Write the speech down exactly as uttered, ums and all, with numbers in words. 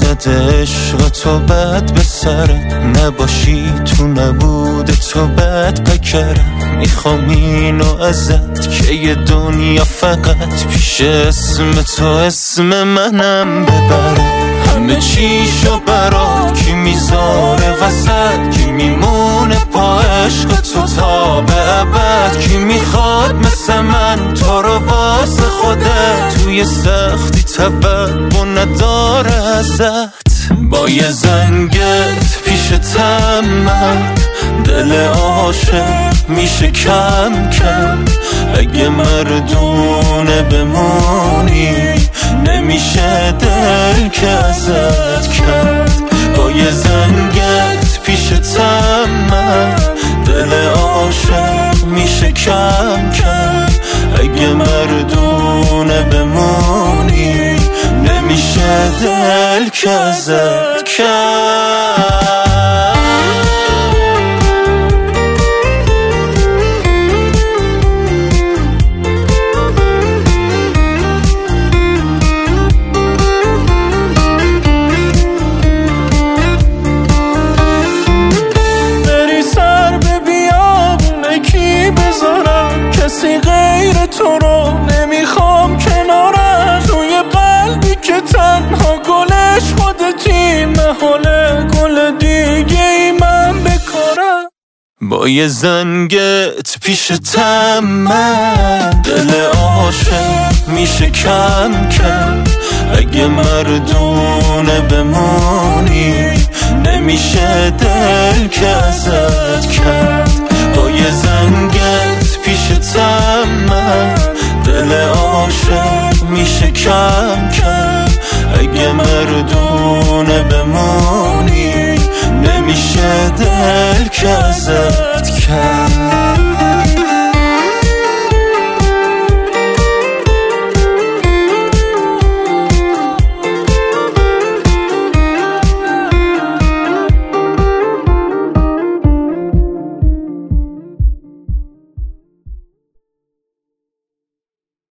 میاد عشق تو بد به سرت، نباشی تو نبود تو بد بکرم. میخوام اینو ازت که یه دنیا فقط پیش اسم تو اسم منم ببرم. همه چیشو برات کی میذاره وسط، کی میمونه با عشق تو تا به ابد، کی میخواد مثل من تو رو واسه خودت، توی سختی توقع نداره ازت. با یه زنگت پیش تمم دل عاشق میشه کم کم، اگه مردونه بمونی نمیشه دل که ازت کرد. با یه زنگت پیش تمم دل عاشق میشه کم کم، اگه مردونه بمونی نمیشه دل که ازت کرد. کسی غیر تو رو نمیخوام کنارم، توی قلبی که تنها گلش خودتی، محاله گل دیگه ای من بکارم. با یه زنگت پیش تمم دل عاشق میشه کم کم، اگه مردونه بمونی نمیشه دل که ازت کرد. با یه زنگت پیش تمم دل عاشق میشه کم کم، اگه مردونه بمونی نمیشه دل که ازت کرد.